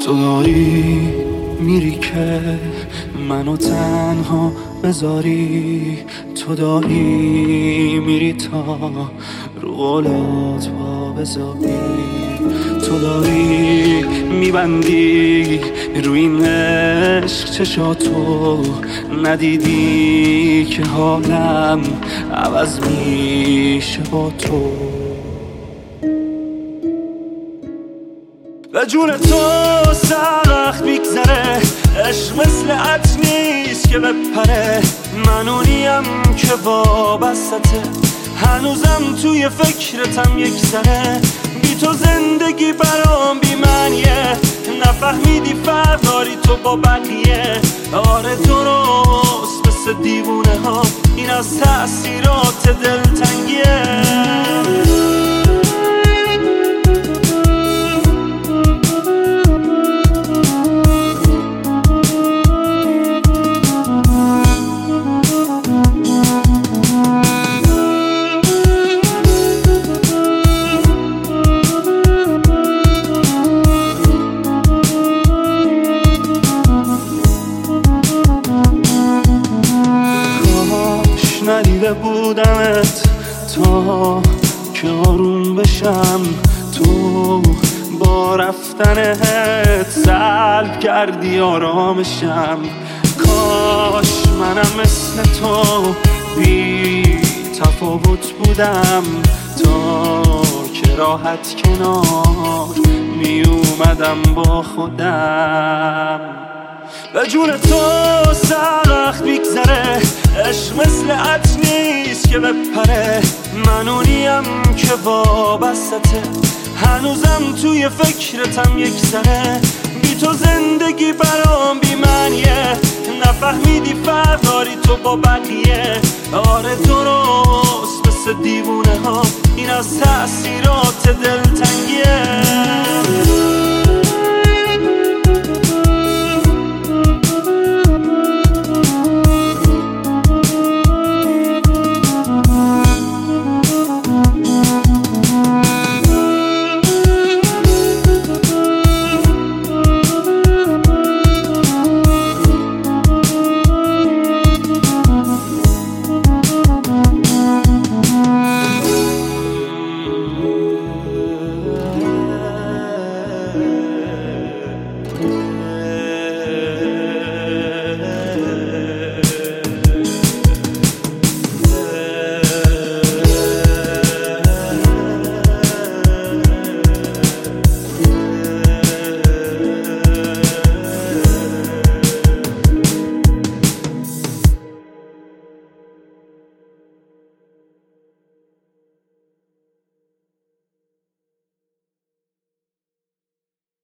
تو داری میری که منو تنها بذاری، تو داری میری تا رو قولات پا بذاری، تو داری میبندی روی این عشق چشاتو، ندیدی که حالم عوض میشه با تو. و جون تو سخت میگذره، عشق مثل عطر نیست که بپره، من اونیم که وابستته، هنوزم توی فکرتم یک ذره، بی تو زندگی برام بی معنیه، نفهمیدی فرق داری تو با بقیه. آره درست مثل دیوونه ها، این از تأثیرات دلتنگیه. ندیده بودمت تا که آروم بشم، تو با رفتنت سلب کردی آرامشم. کاش منم مثل تو بی تفاوت بودم، تا که راحت کنار می اومدم با خودم. و جون تو سخت میگذره، عشق مثل عطر نیست که بپره، من اونیم که وابستته، هنوزم توی فکرتم یک ذره، بی تو زندگی برام بی معنیه، نفهمیدی فرق داری تو با بقیه. آره درست مثل دیوونه ها، این از تأثیرات دلتنگیه.